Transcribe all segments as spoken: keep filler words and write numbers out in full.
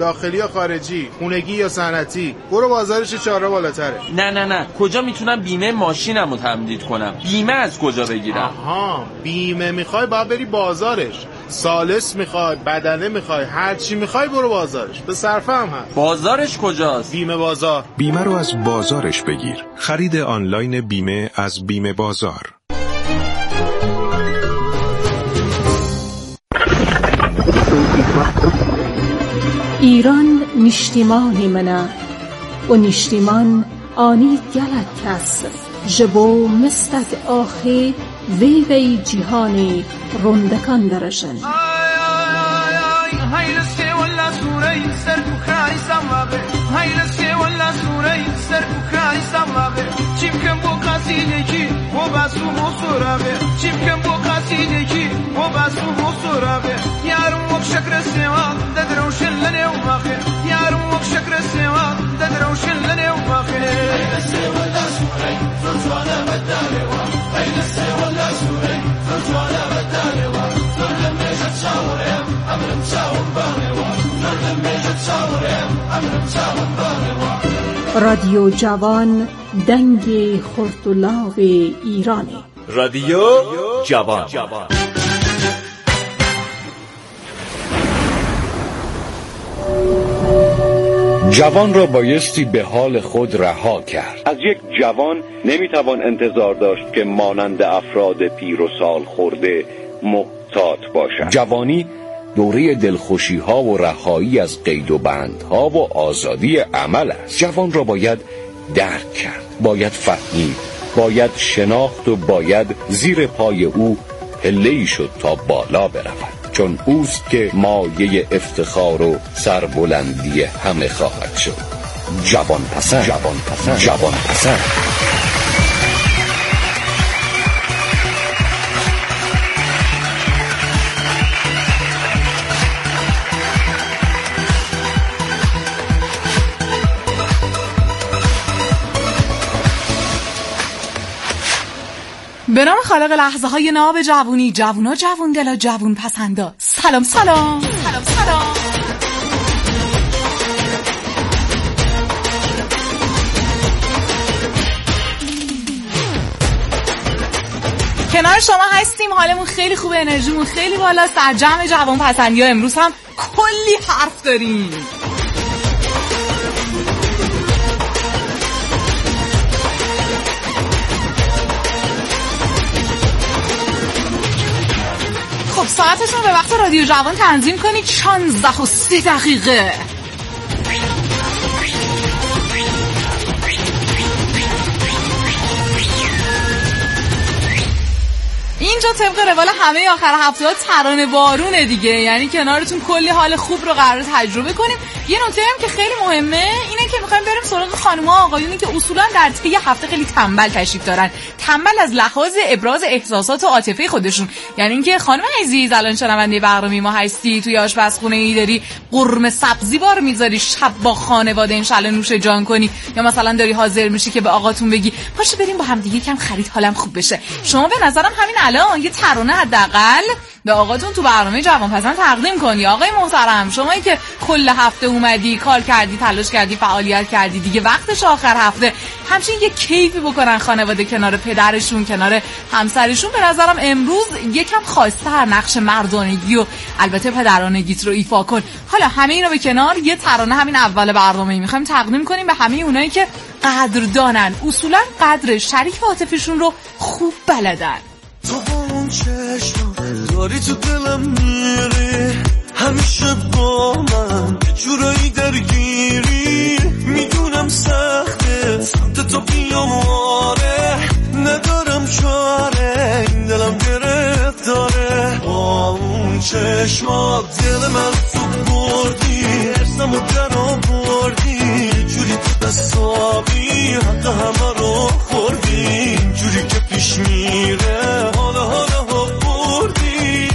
داخلی یا خارجی، خونگی یا صنعتی. برو بازارش چهار راه بالاتره. نه نه نه، کجا میتونم بیمه ماشینمو تمدید کنم؟ بیمه از کجا بگیرم؟ آها، بیمه میخوای باید بری بازارش. سالس میخوای، بدنه میخوای، هر چی میخوای برو بازارش. به صرفه هم هست. بازارش کجاست؟ بیمه بازار. بیمه رو از بازارش بگیر. خرید آنلاین بیمه از بیمه بازار. ایران نشتیمانی منه و نشتیمان آنی گلک کس جبو مستد آخی وی وی جهانی رندکان درشن. رادیو جوان دنگ خرطلاو ایرانی. رادیو جوان. جوان را بایستی به حال خود رها کرد. از یک جوان نمیتوان انتظار داشت که مانند افراد پیر و سال خورده محتاط باشد. جوانی دوره دلخوشی ها و رهایی از قید و بندها و آزادی عمل است. جوان را باید درک کرد، باید فهمید، باید شناخت و باید زیر پای او پله‌ای شد تا بالا برود، چون اوست که مایه افتخار و سربلندی همه خواهد شد. جوان پسند، جوان پسند، جوان پسند. به نام خالق لحظه های ناب جوونی، جوونا جوون دلا جوون پسندا. سلام سلام سلام سلام. کنار شما هستیم، حالمون خیلی خوبه، انرژیمون خیلی بالاست. در جمع جوان پسندیا امروز هم کلی حرف داریم. خب ساعتشون به وقت رادیو جوان تنظیم کنید. شانزده و سه دقیقه. اینجا طبق روال همه آخر هفته ها ترانه بارونه دیگه، یعنی کنارتون کلی حال خوب رو قرار تجربه کنیم. یه نکته هم که خیلی مهمه اینه که میخوایم بریم سراغ خانم‌ها و آقایونی که اصولا در طی هفته خیلی تنبل تشریف دارن. تنبل از لحاظ ابراز احساسات و عاطفه خودشون، یعنی اینکه خانم عزیز الان شنونده برنامه ما هستی، توی آشپزخونه ای داری قرمه سبزی بار میذاری شب با خانواده انشالله نوش جان کنی، یا مثلا داری حاضر میشی که به آقاتون بگی پاشو بریم با هم دیگه کم خرید حالم خوب بشه. شما به نظرم همین الان یه ترانه حداقل به آقاتون تو برنامه جوان پسند تقدیم کنی. آقای محترم، شمایی که کل هفته اومدی کار کردی، تلاش کردی، فعالیت کردی، دیگه وقتش آخر هفته همچین یه کیفی بکنن خانواده کنار پدرشون، کنار همسرشون. به نظرم امروز یکم خواست‌تر نقش مردانگی و البته پدرانگیت رو ایفا کن. حالا همه اینا به کنار، یه ترانه همین اول برنامه می‌خوایم تقدیم کنیم به همه اونایی که قدردانن، اصولا قدر شریک عاطفیشون رو خوب بلدن. تو اون چشم داری تو دلم میری، همیشه با من جورایی درگیری، میدونم سخته سمت تو بیام واره، ندارم چاره این دلم گرفت داره. با اون چشمات دل من تو بردی، ارسم و در آوردی، جوری تو دستابی حتی همه رو خوردی، جوری که پیش میره حالا حالا ها بردی.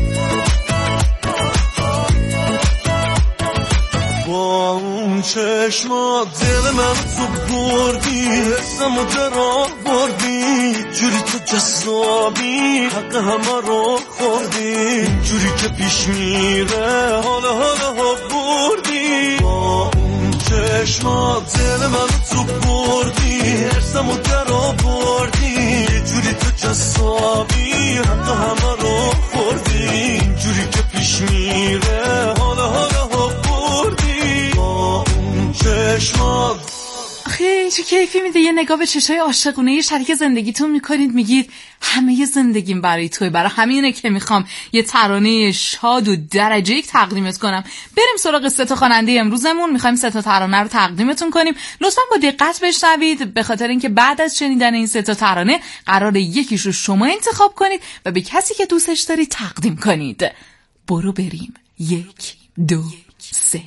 با اون چشم چشمات دل من تو بردی، حسمو در آوردی، جوری تو جذابی حق همه رو خوردی، جوری که پیش میره حالا حالا ها بردی. با اون چشمات دل من تو بردی، حسمو در آوردی، جوری تو جذابی حق همه رو خوردی، جوری که پیش میره حالا حالا ها بردی. با اون چشمات آخه چه کیفی میده یه نگاه به چشای عاشقونه شریک زندگیتون میکنید، میگید همه زندگیم برای توی، برای همینه که میخوام یه ترانه شاد و درجه یک تقدیمت کنم. بریم سراغ سه تا خواننده امروزمون، میخوایم سه تا ترانه رو تقدیمتون کنیم. لطفاً با دقت بشنوید، به خاطر اینکه بعد از شنیدن این سه تا ترانه قراره یکیش رو شما انتخاب کنید و به کسی که دوستش دارید تقدیم کنید. برو بریم. یک دو سه.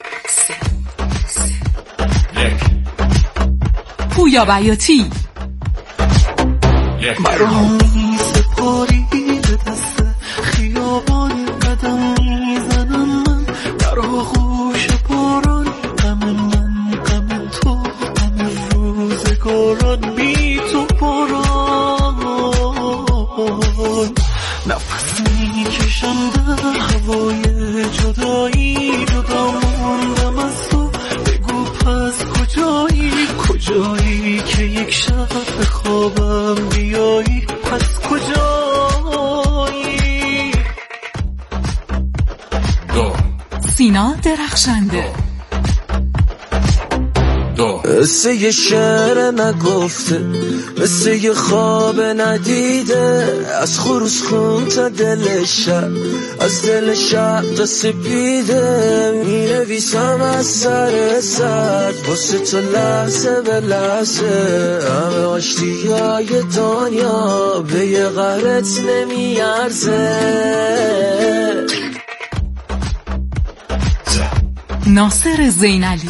پویا بیاتی. مرا می سپاری به دست خیابان، قدم میزنم من در آغوش باران، غم من غم تو غم روزگاران، بی تو باران نفس میکشم در هوای جدایی، جدا موندم از تو، بگو پس کجایی، کجایی که یک شب به خوابم بیایی، پس کجایی. دو سینا درخشنده. دو مثل یه شعر نگفته، مثل یه خواب ندیده، از خروس خون تا دل شب، از دل شب تا سپیده، می نویسم از سر سر واسه تو لحظه به لحظه، همه آشتی های دنیا به یه قهرت نمی ارزه. ناصر زینالی.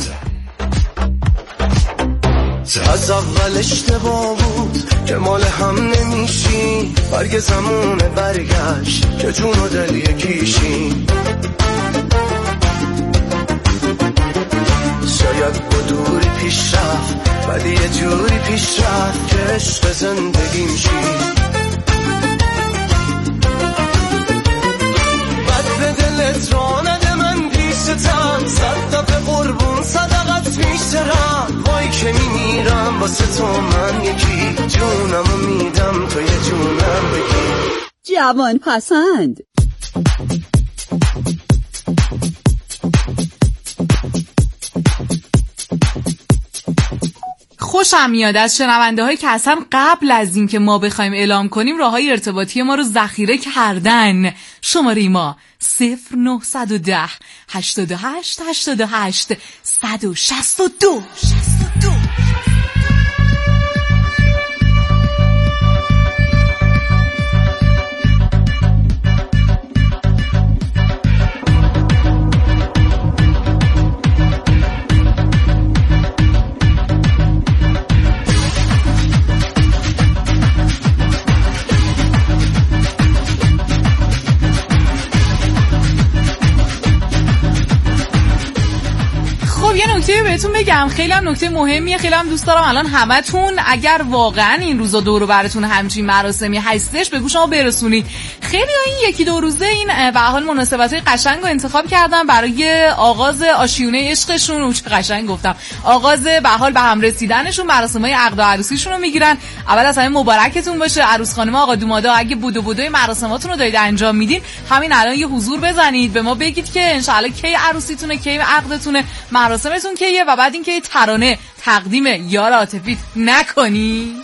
از اول اشتباه بود که مال هم نمیشیم، برگ زمونه برگشت که جون و دل یکیشیم، شاید با دوری پیش رفت ولی یه جوری پیش رفت که عشق زندگی میشیم. بد به دلت را نده من پیشتم، صد دفعه قربون صدقت میشترم، وای که میمیرم واسه تو من یکی، جونمو میدم تو یه جونم بگی. جوان پسند. خوشم میاد از شنونده هایی که اصلا قبل از این که ما بخوایم اعلام کنیم راههای ارتباطی ما رو ذخیره کردن. شماره ما صفر نهصد و ده هشتاد و هشت هشتاد و هشت صد و شصت و دو. بهتون بگم خیلی هم نکته مهمیه، خیلی هم دوست دارم الان همتون اگر واقعا این روزا دور و براتون همچین مراسمی هستش به گوش ما برسونید. خیلی این یکی دو روزه این به حال مناسبت‌های قشنگ رو انتخاب کردم برای آغاز آشیونه عشقشون، و چه قشنگ گفتم، آغاز به حال به هم رسیدنشون، مراسم‌های عقد و عروسیشون رو میگیرن. اول از همه مبارکتون باشه عروس خانم آقا دومادا. اگه بودو بودوی مراسماتون رو دارید انجام میدین همین الان یه حضور بزنید، به ما بگید که ان شاءالله کی عروسیتونه، کی عقدتونه، مراسمتون کیه، و بعد اینکه ترانه تقدیم یار عاطفی نکنی.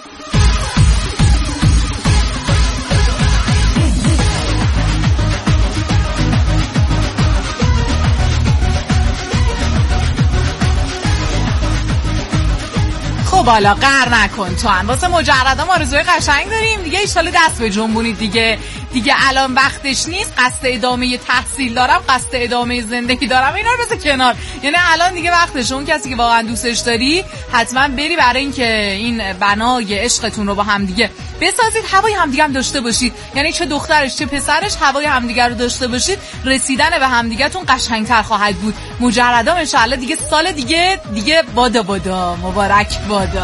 خب حالا قهر نکن تو هم، واسه مجردم آرزوی قشنگ داریم دیگه، ایشالا دست به جنبونید دیگه. دیگه الان وقتش نیست، قصد ادامه تحصیل دارم، قصد ادامه زندگی دارم، اینا رو بذار کنار. یعنی الان دیگه وقتشه. اون کسی که واقعا دوستش داری حتما بری برای اینکه این بنای عشقتون رو با هم دیگه بسازید، هوای همدیگه هم داشته باشید. یعنی چه دخترش چه پسرش هوای همدیگه رو داشته باشید، رسیدن به همدیگه‌تون قشنگتر خواهد بود. مجردام ان شاء الله دیگه سال دیگه دیگه بادا بادا مبارک بادا.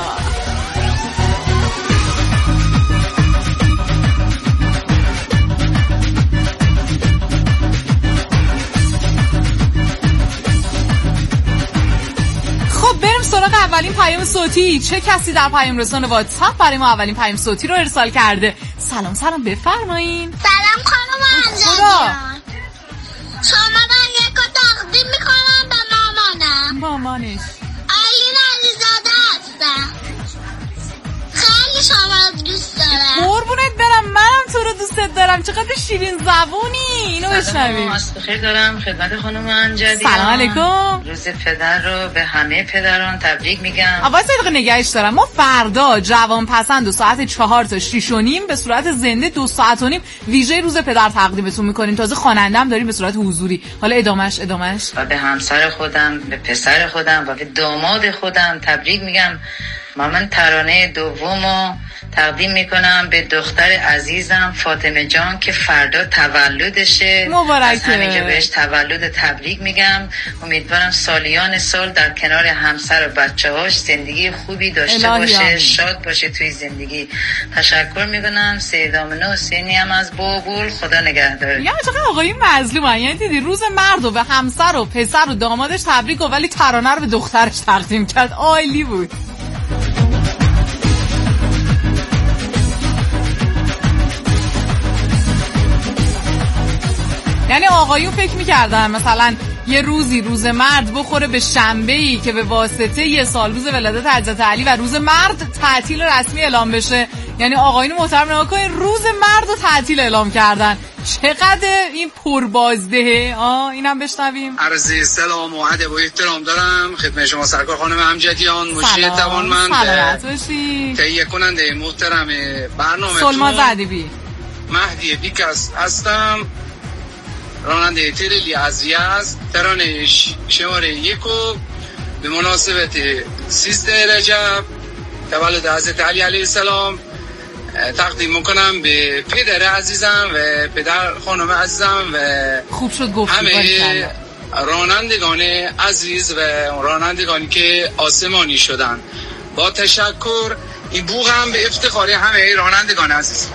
خب بریم سراغ اولین پیام صوتی. چه کسی در پیام رسان واتساپ برای ما اولین پیام صوتی رو ارسال کرده؟ سلام سلام بفرمایین. سلام خانم انجام. شما من یک تقدیم میکنم به مامانم. مامانش آیلین علیزاده هستم. خیلی شما رو دوست دارم. قربونت برم، منم تو رو دوستت دارم. چقدر شیرین زبونی. اینو بشنویم. سلام بخیر دارم خدمت خانم انجدی. سلام علیکم. روز پدر رو به همه پدران تبریک میگم. اول صدق نگهش دارم. ما فردا جوان پسند و ساعت چهار تا شیش و نیم به صورت زنده دو ساعت و نیم ویژه روز پدر تقدیمتون میکنیم. تازه خواننده‌ام داریم به صورت حضوری. حالا ادامش ادامش و به همسر خودم، به پسر خودم و به داماد خودم تبریک میگم. و من ترانه دومو تقدیم میکنم به دختر عزیزم فاطمه جان که فردا تولدشه. مبارکه. از همینجا بهش تولد تبریک میگم. امیدوارم سالیان سال در کنار همسر و بچه‌هاش زندگی خوبی داشته باشه، آمین. شاد باشه توی زندگی. تشکر میکنم. سید آمنه حسینی هم از بابول. خدا نگهدار. میگم چقدر آقای مظلومن. یعنی دیدی روز مرد و به همسر و پسر و دامادش تبریک و ولی ترانه رو به دخترش تقدیم کرد. عالی بود. یعنی آقایون فکر می‌کردن مثلا یه روزی روز مرد بخوره به شنبه‌ای که به واسطه یه سال روز ولادت حضرت علی و روز مرد تعطیل رسمی اعلام بشه. یعنی آقایون محترم نگاه کنین، روز مرد رو تعطیل اعلام کردن. چقدر این پربازدهه. آه اینم بشنویم. عرض سلام و ادب و احترام دارم خدمت شما سرکار خانم امجدیان، مشیر توانمند، سلامت باشی، تهیه کننده محترم برنامه سلما زدیبی، مهدی بیکس هستم، راننده تریلی از یزد. ترانه شماره یکو به مناسبت سیزده رجب تولد حضرت علی علیه السلام تقدیم میکنم به پدر عزیزم و پدر خانم عزیزم و خوب شد گفتی همه رانندگان عزیز و رانندگانی که آسمانی شدن. با تشکر. این بوق هم به افتخار همه رانندگان عزیز.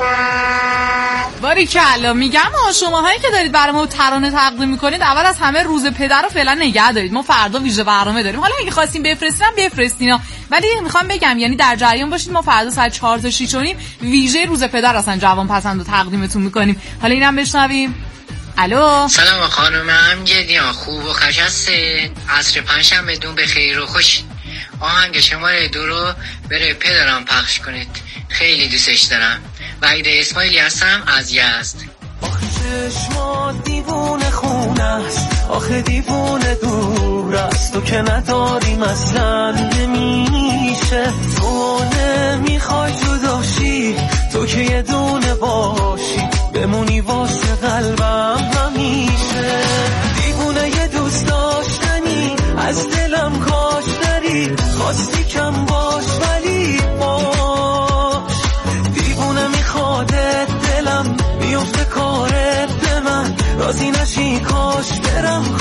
باریکلا. میگم شماهایی که دارید برای ما ترانه تقدیم میکنید اول از همه روز پدر رو فعلا نگه دارید. ما فردا ویژه برنامه داریم. حالا اگه خواستین بفرستینم بفرستینا، ولی میخوام بگم یعنی در جریان باشید. ما فردا ساعت چهار تا شش و نیم ویژه روز پدر اصلا جوان پسند رو تقدیمتون میکنیم. حالا اینم بشنویم. الو سلام خانم امجدیان، خوب و خجسته. عصر پنجشنبه بدون به خیر و خوش. آهنگ شماره دو رو بره پدرم پخش کنید. خیلی دوستش دارم. وحید اسماعیلی هستم از یزد. آخه چشما دیوونه خونه است، آخه دیوونه دور است. تو که نداریم اصلا نمیشه. تو نمیخوای جداشی، تو که یه دونه باشی بمونی واسه قلبم همیشه. دیوونه یه دوست داشتنی از دلم کاش داری، خواستی کم باش ولی باش. دیوونه میخوادت دلم میفته کارت به من، راضی نشی کاش برم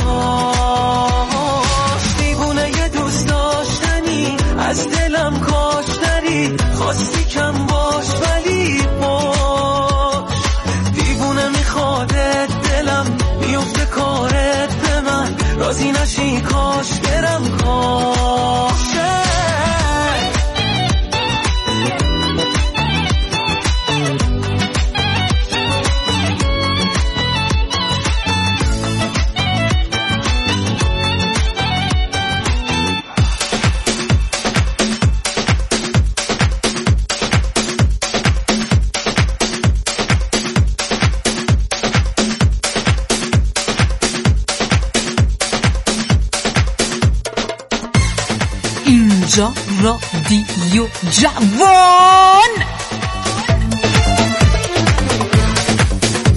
کاش. دیوونه یه دوست داشتنی از دلم کاش داری، خواستی کم باش ولی باش. دیوونه میخوادت دلم میفته کارت به من، راضی نشی کاش برم کاش. اینجا رادیو جوان.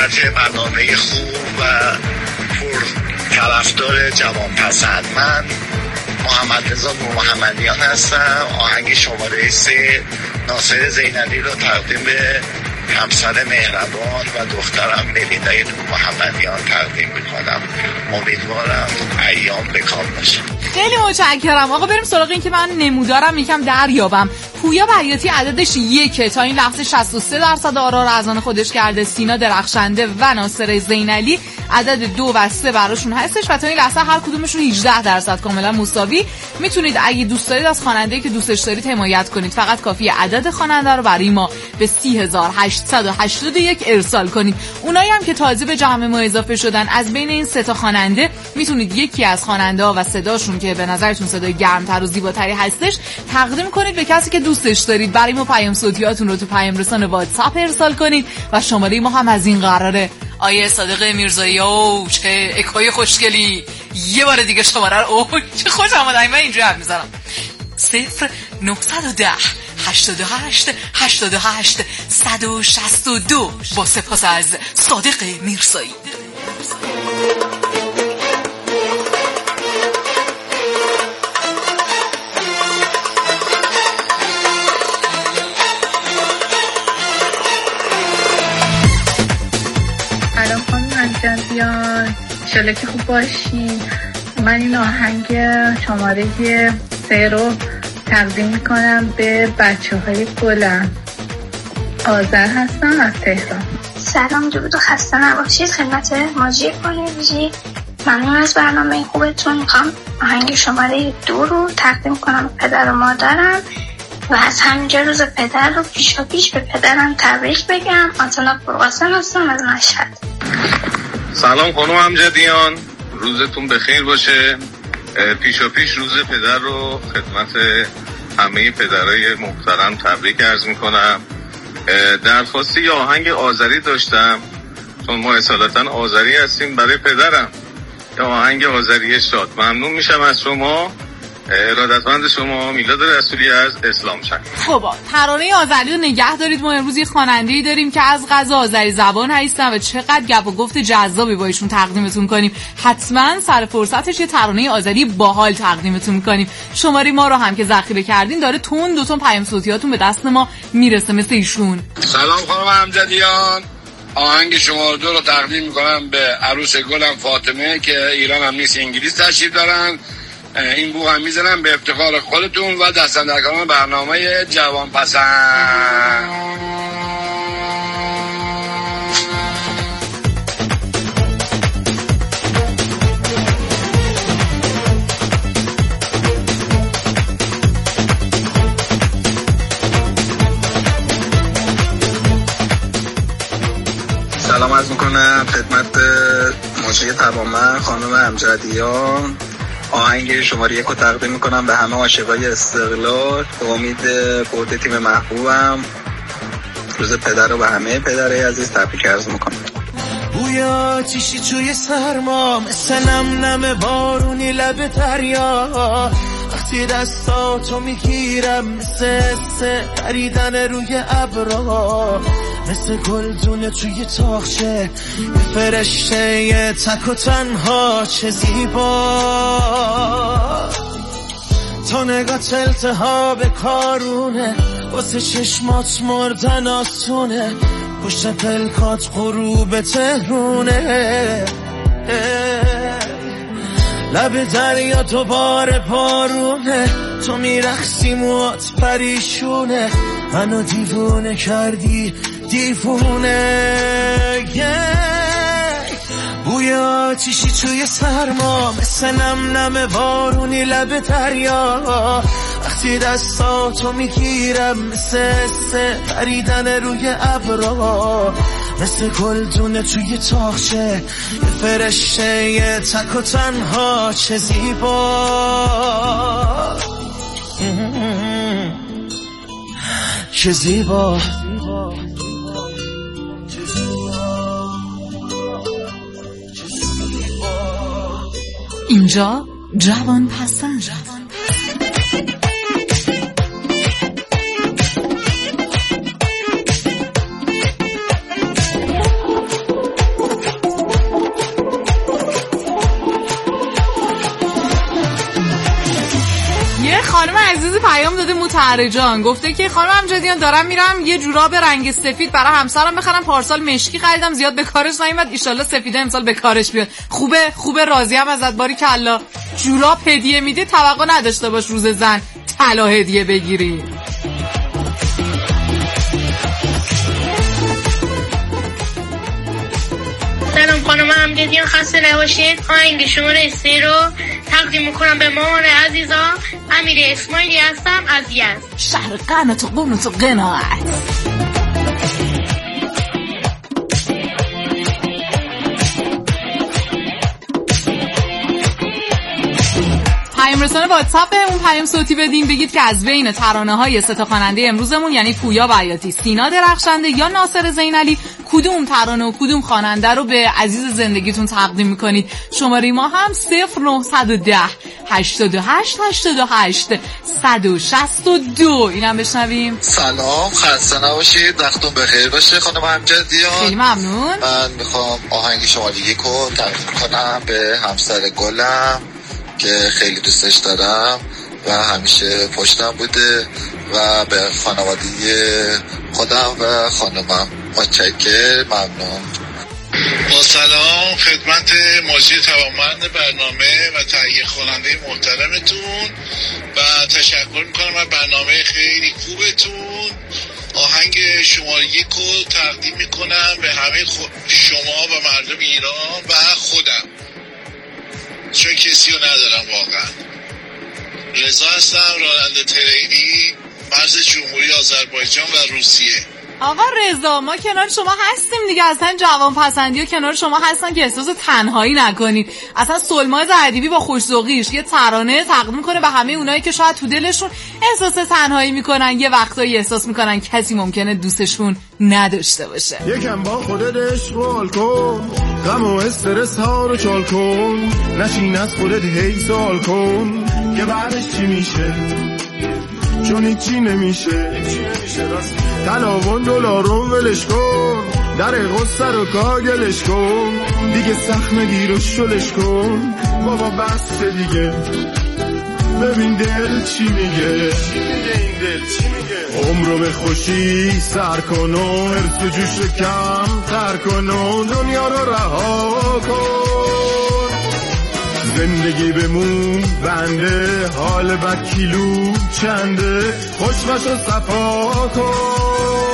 بابت برنامه خوب و پر طرفدار جوانپسند. من محمد رضا محمدیان هستم. آهنگ شماره سه ناصر زینالی رو تقدیم به همسر مهربان و دخترم ملیندای محمدیان تقدیم میکنم. امیدوارم ایام بکام باشه. خیلی متشکرم. آقا بریم سراغ این که من نمودارم یکم دریابم. پویا بیاتی عددش یکه، تا این لحظه شصت و سه درصد آرا رو از آن خودش کرده. سینا درخشنده و ناصر زینالی عدد دو و سه براشون هستش و تا این لحظه هر کدومشون هجده درصد کاملا مساوی. میتونید اگه دوست دارید از خواننده‌ای که دوستش دارید حمایت کنید. فقط کافیه عدد خواننده رو برای ما به سی هزار و هشتصد و هشتاد و یک ارسال کنید. اونایی هم که تازه به جمع ما اضافه شدن، از بین این سه تا خواننده میتونید یکی از خواننده‌ها و صداشون که به نظرتون صدای گرمتر و زیباتری هستش تقدیم کنید به کسی که دوستش دارید. برای ما پیام صوتیاتون رو تو پیام رسان واتساپ ارسال کنید و شماره ما هم از این قراره. آیه صادق میرزایی، او چه اکوی خوشگلی. یه بار دیگه شماره رو، اوه چه خوش آمد. من اینجوری حرف میزنم. صفر نهصد و ده هشتاد و هشت هشتاد و هشت صد و شصت و دو. با سپاس از صادق میرزایی. سلام خانم انجادیان، انشالله که خوب باشین. من این آهنگ شماره سه رو تقدیم میکنم به بچه های گلم. آذر هستم از تهران. سلام، درود و خسته نباشید خدمت ماجی پانویژی. ممنون از برنامه خوبتون. میخوام آهنگ شماره دو رو تقدیم کنم به پدر و مادرم و از همینجا روز پدر رو پیش و پیش به پدرم تبریک بگم. آتانا پرقاسم هستم از مشهد. سلام خانم امجدیان، روزتون بخیر باشه. پیش و پیش روز پدر رو خدمت همه پدرای محترم تبریک عرض میکنم. درخواستی یه آهنگ آذری داشتم چون ما اصالتا آذری هستیم برای پدرم. یه آهنگ آذری شاد. ممنون میشم از شما. ارادتمند شما، میلاد رسولی از اسلام شهر. خب ترانه آذری رو نگه دارید. ما امروز یه خواننده‌ای داریم که از قضا آذری زبان هستن و چقدر گپ و گفت جذابی با ایشون تقدیمتون کنیم. حتما سر فرصتش یه ترانه آذری باحال تقدیمتون کنیم. شماره ما رو هم که ذخیره کردین داره تون دو تون پیام صوتیاتون به دست ما میرسه مثل ایشون. سلام خانم امجدیان، آهنگ شماره دو رو تقدیم میکنم به عروس گلم فاطمه که ایران هم نیست، انگلیس تشریف دارن. این بو هم میزنم به افتخار خودتون و دستندرکاران برنامه جوان پسند. سلام عرض میکنم خدمت موسیقی توانمند خانم امجدیان. آهنگ شماره یک رو تقدیم میکنم به همه عاشقای استقلال. به امید برد تیم محبوبم. روز پدر رو به همه پدرای عزیز تبریک عرض میکنم. بوی آتیشی توی سرما مثل نم نم بارونی لب دریا. وقتی دستاتو میگیرم مثل سه پریدن روی ابرا. مثل گلدونه توی تاخچه یه فرشته یه تک و تنها چه زیبا. تا نگات التهاب کارونه واسه چشمات مردن آسونه. پشت پلکات غروب تهرونه. لب دریا دوباره بارونه. تو میرخصی موات پریشونه. منو دیوونه کردی دیوونه. بوی آتیشی توی سرما مثل نم نم بارونی لب دریا. وقتی دستاتو میگیرم مثل سه پریدن روی ابرا. مثل گلدونه توی تاخچه یه فرشته یه تک و تنها چه زیبا. چه زیبا. اینجا جوان پسند. خانم عزیزی پیام داده مطهر جان، گفته که خانم امجدیان دارم میرم یه جوراب رنگ سفید برای همسرم بخرم، پارسال مشکی خریدم زیاد به کارش نیومد، ان شاءالله سفیده امسال به کارش بیاد. خوبه خوبه راضیم ازت، باری کلا. جوراب هدیه میده توقع نداشته باش روز زن طلا هدیه بگیری. سلام خانم امجدیان، خسته نباشید. آهنگ شماره سه رو تقدیم میکنم به مامان عزیزا امیر اسماعیلی هستم از یزد. شهر قنات و قنات و قناعت. پیام رسانه واتساپ اون پیام صوتی بدین، بگید که از بین ترانه های سه تا خواننده امروزمون یعنی پویا بیاتی، سینا درخشنده یا ناصر زینعلی کدوم ترانه و کدوم خواننده رو به عزیز زندگیتون تقدیم میکنید. شماره ما هم صفر نه یک صفر هشتاد و هشت هشتاد و هشت صد و شصت و دو. اینم بشنویم. سلام، خسته نباشید، وقتتون بخیر باشه خانم امجدیان. خیلی ممنون. من میخوام آهنگ شماره یک رو تقدیم کنم به همسر گلم که خیلی دوستش دارم و همیشه پشتم بوده و به خانواده خودم و خانمم متشکرم، ممنون. با سلام خدمت مجری توانمند برنامه و تهیه کننده محترمتون و تشکر میکنم از برنامه خیلی خوبتون. آهنگ شماره یک رو تقدیم میکنم به همه شما و مردم ایران و خودم، چون کسی رو ندارم واقعا. رضا هستم، راننده تریلی، مرز جمهوری آذربایجان و روسیه. آقا رضا ما کنار شما هستیم دیگه، اصلا جوان پسندی و کنار شما هستن که احساس تنهایی نکنید. اصلا سلماز ادیبی با خوش‌ذوقیش یه ترانه تقدیم کنه به همه اونایی که شاید تو دلشون احساس تنهایی میکنن، یه وقتایی احساس میکنن کسی ممکنه دوستشون نداشته باشه. یکم با خودت اشغال کن، غم و استرس ها رو چال کن، نشین از خودت هی سوال کن که بعدش چی میشه، چون هیچی نمیشه. تلاون دلارون ولش کن، در غصه رو کاگلش کن، دیگه سخت نگیر و شلش کن، بابا بس دیگه، ببین دل چی میگه، این دل چی میگه. عمرو به خوشی سر کن و حرص و جوش کم تر کن و دنیا رو رها کن، زندگی بمون بنده، حال بد کیلو چنده، خوشمش رو صفا کن.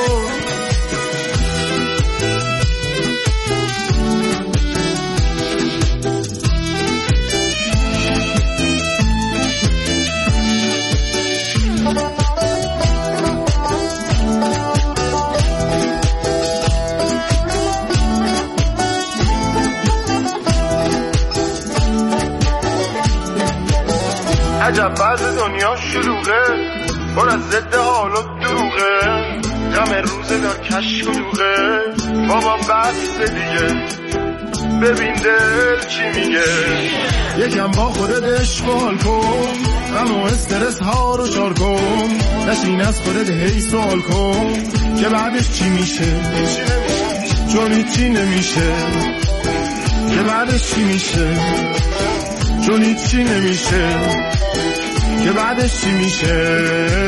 عجب بعض دنیا شلوغه، پر از ضد حال و دروغه، غم روزگار کشک و دوغه، بابا بس دیگه، ببین دل چی میگه. یکم با خودت اشغال کن، غم و استرس ها رو شار کن، نشین از خودت هی سوال کن که بعدش چی میشه، چون هیچی نمیشه، که بعدش چی میشه، چون هیچی نمیشه، که بعدش چی میشه.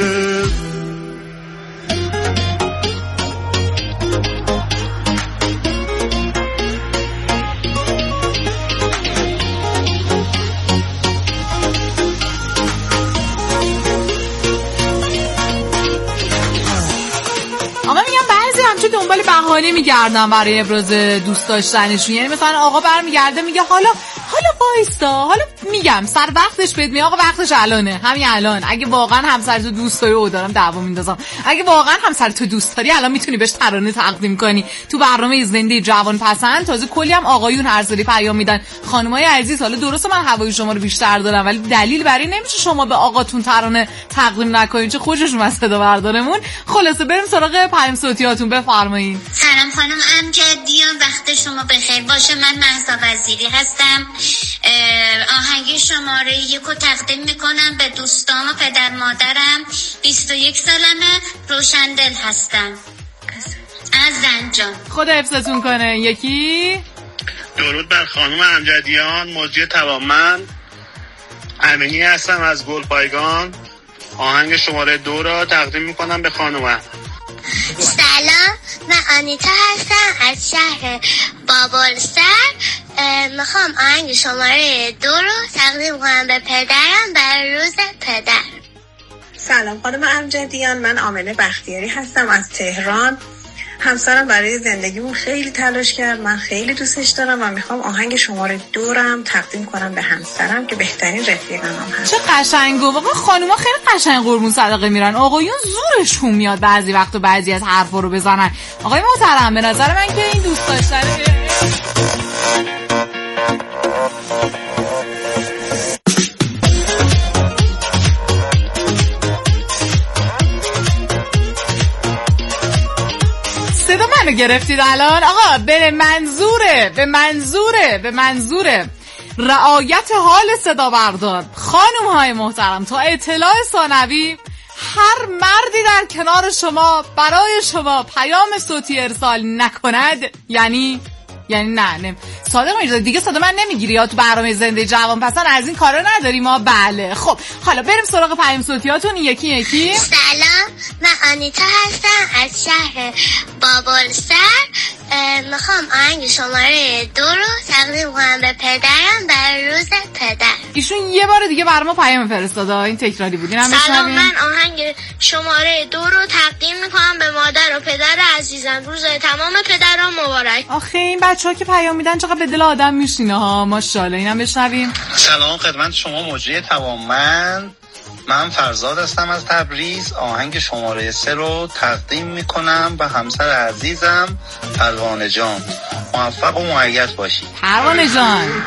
آقا میگم بعضی همچون دنبال بهانه میگردن برای ابراز دوست داشتنشون، یعنی مثلا آقا برمیگرده میگه حالا حالا وایستا، حالا میگم سر وقتش بهت میگه آقا وقتش الانه، همین الان. اگه واقعا همسرتو دوست داری، او دارم دعوا میندازم، اگه واقعا همسرتو دوست داری الان میتونی بهش ترانه تقدیم کنی. تو برنامه زنده جوان پسند تازه کلی هم آقایون هر سری پیام میدن. خانمای عزیز حالا درسته من هوای شما رو بیشتر دارم، ولی دلیل بر این نمیشه شما به آقاتون ترانه تقدیم نکنین، چه خوششون از صدا بردارمون. خلاصه بریم سراغ پیام صوتیاتون، بفرمایید. سلام خانم امجدیان، وقت شما بخیر باشه. من مهسا وزیری هستم. آهنگ شماره یکو تقدیم میکنم به دوستان و پدر مادرم. بیست و یک سالمه، روشندل هستم از زنجان. خدا حفظتون کنه. یکی درود بر خانم امجدیان، مجری توانمند. امینی هستم از گلپایگان. آهنگ شماره دو را تقدیم میکنم به خانم. سلام، من آنیتا هستم از شهر بابلسر. میخوام آهنگ شماره دو رو تقدیم کنم به پدرم برای روز پدر. سلام خانم امجدیان، من آمنه بختیاری هستم از تهران. همسرم برای زندگیمون خیلی تلاش کرد، من خیلی دوستش دارم و میخوام آهنگ شماره دو رو هم تقدیم کنم به همسرم که بهترین رفیقم هست. چه قشنگه واقعا، خانوما خیلی قشنگ قربون صدقه میرن، آقایون زورشون میاد بعضی وقت و بعضی از حرفا رو بزنن. آقای محترم، به نظر من که این دوست داشتن صدا منو گرفتید الان. آقا به منظوره به منظوره به منظوره رعایت حال صدا بردار. خانم های محترم، تا اطلاع ثانوی هر مردی در کنار شما برای شما پیام صوتی ارسال نکند یعنی یعنی نه نه صادق میشه دیگه. صدا من نمیگیری یا تو برنامه زنده جوان پسند از این کارا نداریم ما. بله خب حالا بریم سراغ پیام صوتیاتون یکی یکی. سلام، من آنیتا هستم از شهر بابلسر. میخوام آهنگ شماره دو رو تقدیم کنم به پدرم برای روز پدر. ایشون یه بار دیگه برای ما پیام فرستاده، این تکراری بود. اینم سلام، من آهنگ شماره دو رو تقدیم میکنم به مادر و پدر عزیزم. روز تمام پدران مبارک. آخه این بچه‌ها که پیام میدن چقدر به دل آدم میشینه ها، ماشاءالله. اینم بشنویم. سلام خدمت شما مجری توانمند، من فرزاد هستم از تبریز. آهنگ شماره سه رو تقدیم میکنم به همسر عزیزم پروانه جان. موفق و مؤید باشی پروانه جان.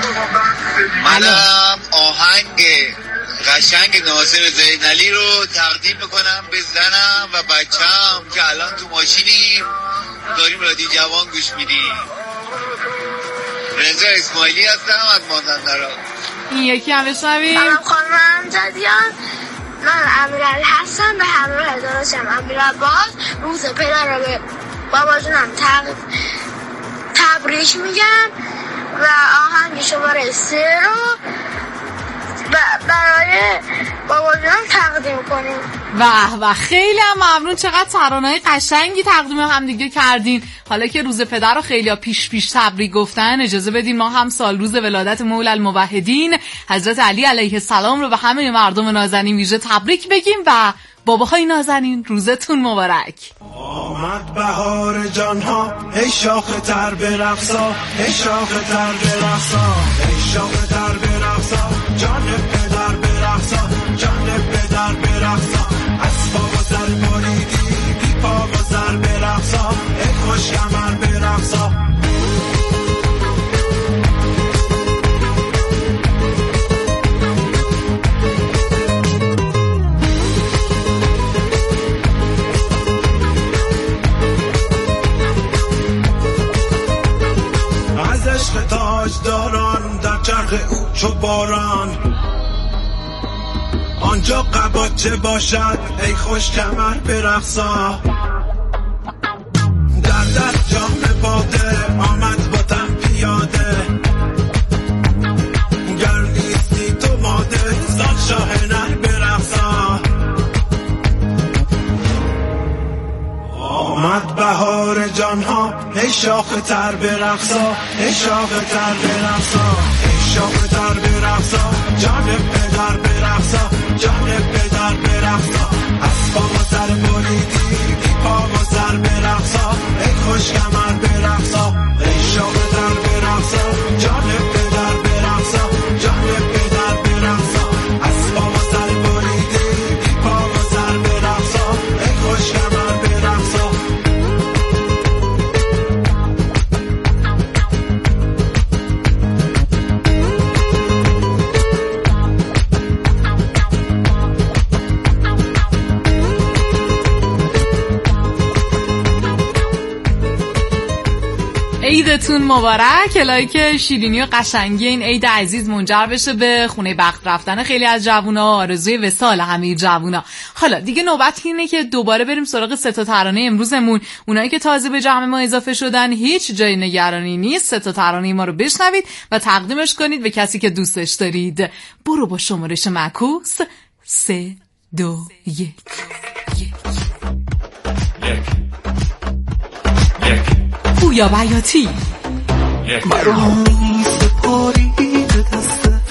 منم آهنگ قشنگ ناصر زینالی رو تقدیم میکنم به زنم و بچم که الان تو ماشینیم داریم رادیو جوان گوش میدیم. رضا اسماعیلی هستم از مازندران. این یکی هم بشنویم. سلام خانم امجدیان، من امیرعلی هستم به همراه داداشم امیرعباس. روز پدر رو به بابا جونم تبریک میگم و آهنگ شماره سه رو برای بابا جونم تقدیم کنیم. واه واه، خیلی هم ممنون. چقدر ترانه‌های قشنگی تقدیم هم دیگه کردین. حالا که روز پدر رو خیلی پیش پیش تبریک گفتن، اجازه بدین ما هم سال روز ولادت مولا الموحدین حضرت علی علیه السلام رو به همه مردم نازنین ویژه تبریک بگیم و باباهای نازنین روزتون مبارک. آمد بهار جانها، ای شاخ تر برقصا، ای شاخ تر برقصا، ای شاخ تر برقصا، جان پدر برقصا، جان پدر برقصا. از پا و سر بریدی، بی پا و سر برقصا، ای خوش کمر برقصا. عشق تاجداران در چرخ او چو باران، آنجا قباچه باشد ای خوش کمر برقصا. در در جام باده آمد با تن پیاده، گر نیستی تو ماده زاد شاه نر برقصا. آمد بهار جانها، ای شاخ تر برقصا، ای شاخ تر برقصا، ای شاخ تر برقصا، جان پدر برقصا، جان پدر برقصا. از پا و سر بریدی، بی پا و سر برقصا، ای خوش کمر برقصا، ای شاخ تر برقصا، جان پدر برقصا، جان پدر برقصا. از پا و سر بریدی، بی پا و سر برقصا، ای خوش کمر برقصا. عیدتون مبارک. الهی که شیرینی و قشنگی این عید عزیز منجر بشه به خونه بخت رفتن خیلی از جوونا، آرزوی وصال همه جوونا. حالا دیگه نوبت اینه که دوباره بریم سراغ سه تا ترانه امروزمون. اونایی که تازه به جمع ما اضافه شدن هیچ جای نگرانی نیست، سه تا ترانه ما رو بشنوید و تقدیمش کنید به کسی که دوستش دارید. برو با شمارش معکوس سه دو یک پویا بیاتی مرا می سپاری به دست